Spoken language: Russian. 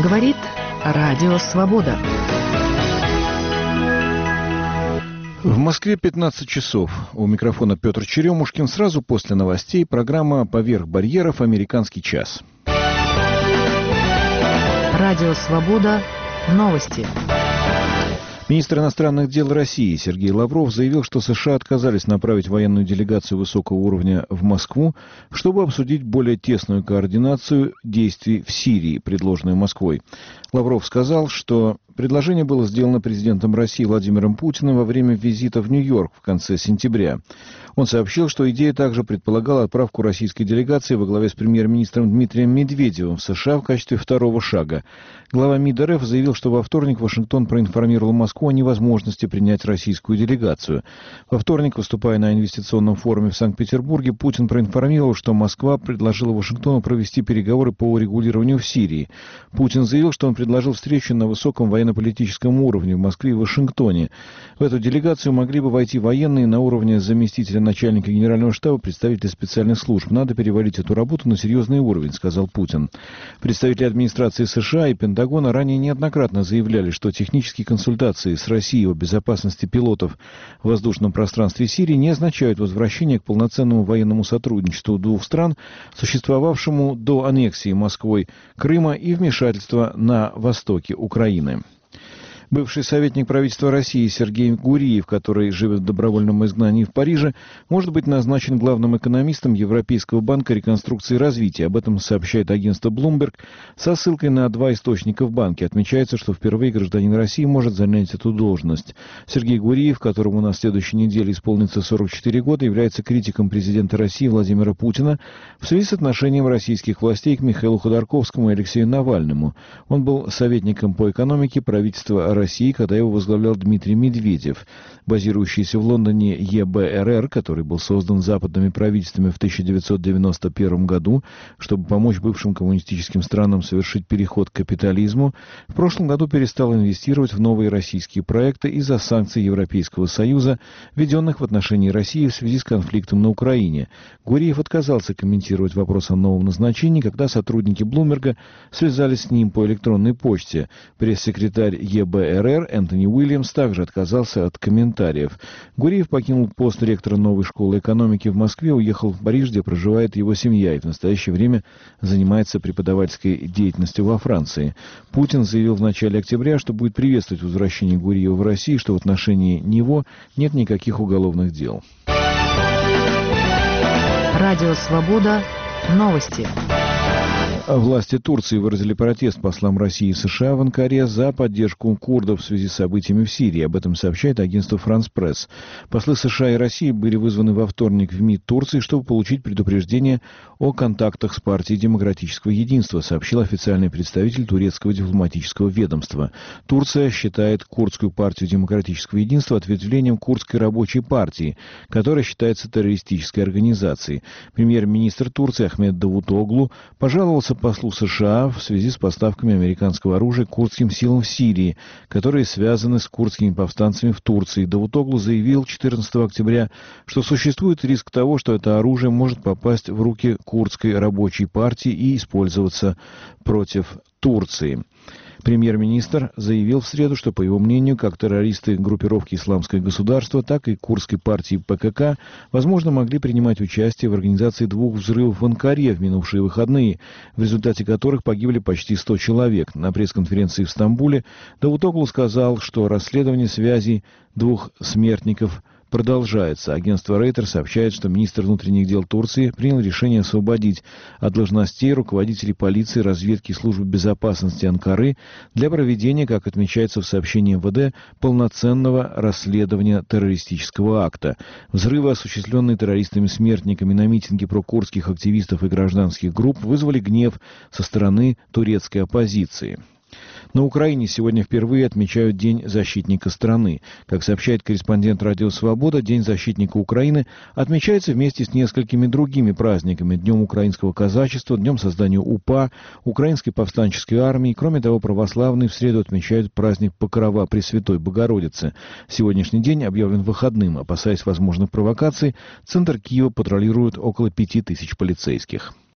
Говорит Радио Свобода. В Москве 15 часов. У микрофона Петр Черемушкин. Сразу после новостей программа «Поверх барьеров. Американский час». Радио Свобода. Новости. Министр иностранных дел России Сергей Лавров заявил, что США отказались направить военную делегацию высокого уровня в Москву, чтобы обсудить более тесную координацию действий в Сирии, предложенную Москвой. Лавров сказал, что предложение было сделано президентом России Владимиром Путиным во время визита в Нью-Йорк в конце сентября. Он сообщил, что идея также предполагала отправку российской делегации во главе с премьер-министром Дмитрием Медведевым в США в качестве второго шага. Глава МИД РФ заявил, что во вторник Вашингтон проинформировал Москву о невозможности принять российскую делегацию. Во вторник, выступая на инвестиционном форуме в Санкт-Петербурге, Путин проинформировал, что Москва предложила Вашингтону провести переговоры по урегулированию в Сирии. Путин заявил, что он предложил встречу на высоком военно-политическом уровне в Москве и Вашингтоне. В эту делегацию могли бы войти военные на уровне заместителя начальника генерального штаба, представители специальных служб. Надо перевалить эту работу на серьезный уровень, сказал Путин. Представители администрации США и Пентагона ранее неоднократно заявляли, что технические консультации с Россией о безопасности пилотов в воздушном пространстве Сирии не означают возвращение к полноценному военному сотрудничеству двух стран, существовавшему до аннексии Москвой Крыма и вмешательства на востоке Украины. Бывший советник правительства России Сергей Гуриев, который живет в добровольном изгнании в Париже, может быть назначен главным экономистом Европейского банка реконструкции и развития. Об этом сообщает агентство Bloomberg со ссылкой на два источника в банке. Отмечается, что впервые гражданин России может занять эту должность. Сергей Гуриев, которому на следующей неделе исполнится 44 года, является критиком президента России Владимира Путина в связи с отношением российских властей к Михаилу Ходорковскому и Алексею Навальному. Он был советником по экономике правительства России, когда его возглавлял Дмитрий Медведев. Базирующийся в Лондоне ЕБРР, который был создан западными правительствами в 1991 году, чтобы помочь бывшим коммунистическим странам совершить переход к капитализму, в прошлом году перестал инвестировать в новые российские проекты из-за санкций Европейского Союза, введенных в отношении России в связи с конфликтом на Украине. Гуриев отказался комментировать вопрос о новом назначении, когда сотрудники Блумберга связались с ним по электронной почте. Пресс-секретарь ЕБРР Энтони Уильямс также отказался от комментариев. Гуриев покинул пост ректора новой школы экономики в Москве, уехал в Париж, где проживает его семья, и в настоящее время занимается преподавательской деятельностью во Франции. Путин заявил в начале октября, что будет приветствовать возвращение Гуриева в Россию, что в отношении него нет никаких уголовных дел. Радио Свобода. Новости. Власти Турции выразили протест послам России и США в Анкаре за поддержку курдов в связи с событиями в Сирии. Об этом сообщает агентство «Франс Пресс». Послы США и России были вызваны во вторник в МИД Турции, чтобы получить предупреждение о контактах с партией демократического единства, сообщил официальный представитель турецкого дипломатического ведомства. Турция считает курдскую партию демократического единства ответвлением курдской рабочей партии, которая считается террористической организацией. Премьер-министр Турции Ахмед Давутоглу пожаловался послу США в связи с поставками американского оружия курдским силам в Сирии, которые связаны с курдскими повстанцами в Турции. Давутоглу заявил 14 октября, что существует риск того, что это оружие может попасть в руки курдской рабочей партии и использоваться против Турции. Премьер-министр заявил в среду, что, по его мнению, как террористы группировки «Исламское государство», так и курдской партии ПКК, возможно, могли принимать участие в организации двух взрывов в Анкаре в минувшие выходные, в результате которых погибли почти 100 человек. На пресс-конференции в Стамбуле Давутоглу сказал, что расследование связей двух смертников продолжается. Агентство Рейтер сообщает, что министр внутренних дел Турции принял решение освободить от должностей руководителей полиции, разведки и службы безопасности Анкары для проведения, как отмечается в сообщении МВД, полноценного расследования террористического акта. Взрывы, осуществленные террористами-смертниками на митинге прокурдских активистов и гражданских групп, вызвали гнев со стороны турецкой оппозиции. На Украине сегодня впервые отмечают День защитника страны. Как сообщает корреспондент «Радио Свобода», День защитника Украины отмечается вместе с несколькими другими праздниками: Днем украинского казачества, Днем создания УПА, Украинской повстанческой армии. Кроме того, православные в среду отмечают праздник Покрова Пресвятой Богородицы. Сегодняшний день объявлен выходным. Опасаясь возможных провокаций, центр Киева патрулирует около 5000 полицейских.